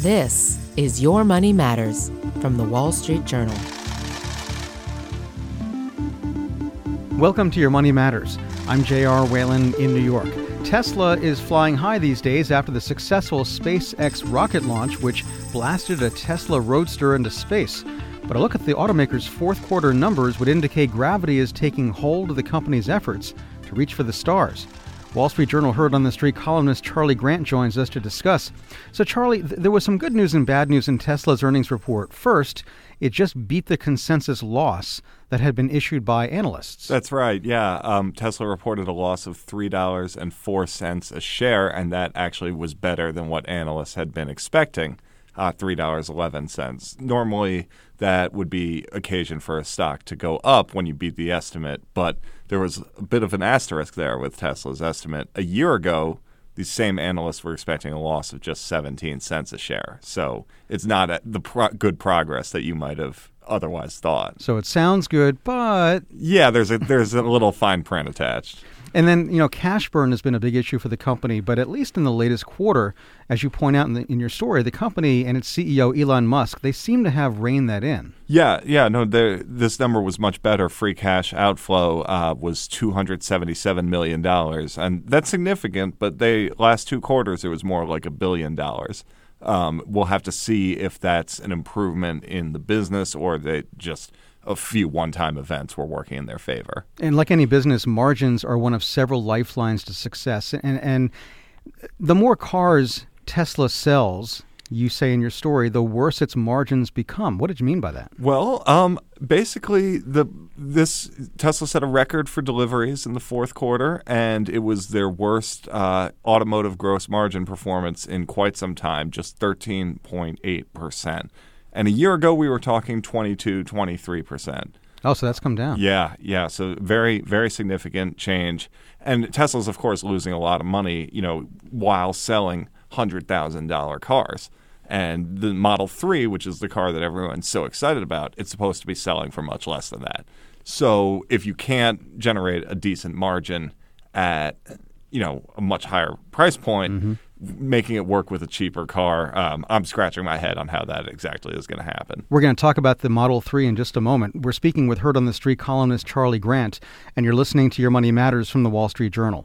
This is Your Money Matters from the Wall Street Journal. Welcome to Your Money Matters. I'm J.R. Whalen in New York. Tesla is flying high these days after the successful SpaceX rocket launch, which blasted a Tesla Roadster into space. But a look at the automaker's fourth quarter numbers would indicate gravity is taking hold of the company's efforts to reach for the stars. Wall Street Journal Heard on the Street columnist Charlie Grant joins us to discuss. So, Charlie, there was some good news and bad news in Tesla's earnings report. First, it just beat the consensus loss that had been issued by analysts. That's right, yeah. Tesla reported a loss of $3.04 a share, and that actually was better than what analysts had been expecting, $3.11. Normally, that would be occasion for a stock to go up when you beat the estimate, but there was a bit of an asterisk there with Tesla's estimate. A year ago, these same analysts were expecting a loss of just 17 cents a share. So it's not good progress that you might have otherwise thought. So it sounds good, but... Yeah, there's a little fine print attached. And then, cash burn has been a big issue for the company, but at least in the latest quarter, as you point out in your story, the company and its CEO, Elon Musk, they seem to have reined that in. This number was much better. Free cash outflow was $277 million, and that's significant, but last two quarters, it was more like $1 billion. We'll have to see if that's an improvement in the business or they just a few one-time events were working in their favor. And like any business, margins are one of several lifelines to success. And the more cars Tesla sells, you say in your story, the worse its margins become. What did you mean by that? Well, basically, this Tesla set a record for deliveries in the fourth quarter, and it was their worst automotive gross margin performance in quite some time, just 13.8%. And a year ago, we were talking 23%. Oh, so that's come down. Yeah. So very, very significant change. And Tesla's, of course, losing a lot of money, while selling $100,000 cars. And the Model 3, which is the car that everyone's so excited about, it's supposed to be selling for much less than that. So if you can't generate a decent margin at, a much higher price point, making it work with a cheaper car, I'm scratching my head on how that exactly is going to happen. We're going to talk about the Model 3 in just a moment. We're speaking with Heard on the Street columnist Charlie Grant, and you're listening to Your Money Matters from the Wall Street Journal.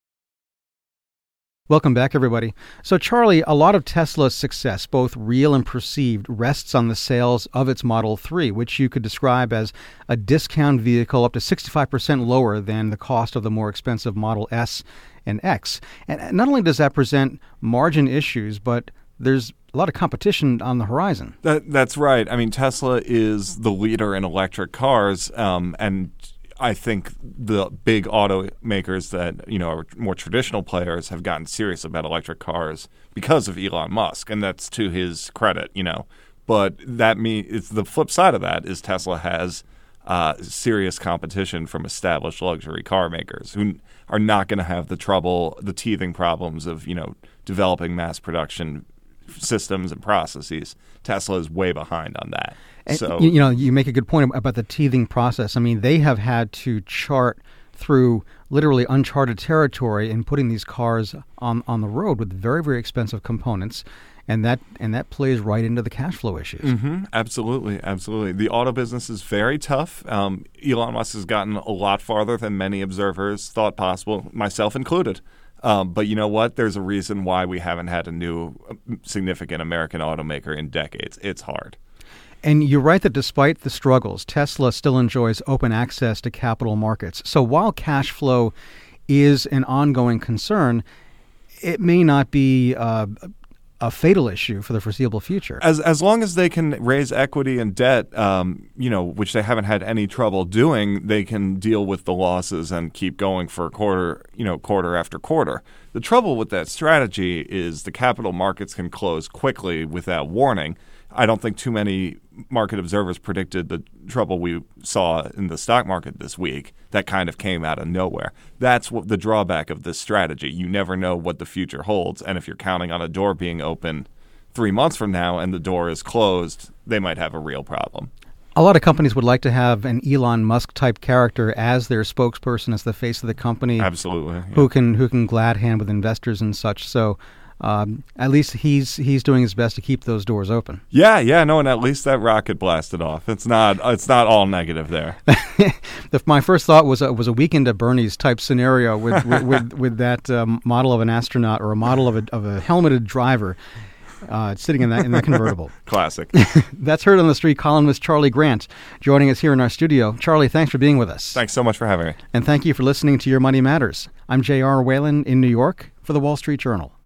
Welcome back, everybody. So, Charlie, a lot of Tesla's success, both real and perceived, rests on the sales of its Model 3, which you could describe as a discount vehicle up to 65% lower than the cost of the more expensive Model S and X. And not only does that present margin issues, but there's a lot of competition on the horizon. That's right. I mean, Tesla is the leader in electric cars, and I think the big automakers that, are more traditional players have gotten serious about electric cars because of Elon Musk, and that's to his credit, But it's the flip side of that is Tesla has serious competition from established luxury car makers who are not going to have the teething problems of, developing mass production systems and processes. Tesla is way behind on that. So, you make a good point about the teething process. I mean, they have had to chart through literally uncharted territory in putting these cars on the road with very, very expensive components. And that plays right into the cash flow issues. Mm-hmm. Absolutely. The auto business is very tough. Elon Musk has gotten a lot farther than many observers thought possible, myself included. But you know what? There's a reason why we haven't had a new significant American automaker in decades. It's hard. And you're right that despite the struggles, Tesla still enjoys open access to capital markets. So while cash flow is an ongoing concern, it may not be a fatal issue for the foreseeable future. As long as they can raise equity and debt, which they haven't had any trouble doing, they can deal with the losses and keep going for quarter after quarter. The trouble with that strategy is the capital markets can close quickly without warning. I don't think too many market observers predicted the trouble we saw in the stock market this week. That kind of came out of nowhere. That's what the drawback of this strategy. You never know what the future holds, and if you're counting on a door being open 3 months from now and the door is closed, they might have a real problem. A lot of companies would like to have an Elon Musk type character as their spokesperson, as the face of the company. Absolutely. Yeah. Who can glad hand with investors and such. So At least he's doing his best to keep those doors open. Yeah, no, and at least that rocket blasted off. It's not all negative there. My first thought was a Weekend at Bernie's type scenario with that model of an astronaut or a model of a helmeted driver sitting in that convertible. Classic. That's Heard on the Street columnist Charlie Grant joining us here in our studio. Charlie, thanks for being with us. Thanks so much for having me. And thank you for listening to Your Money Matters. I'm J.R. Whalen in New York for the Wall Street Journal.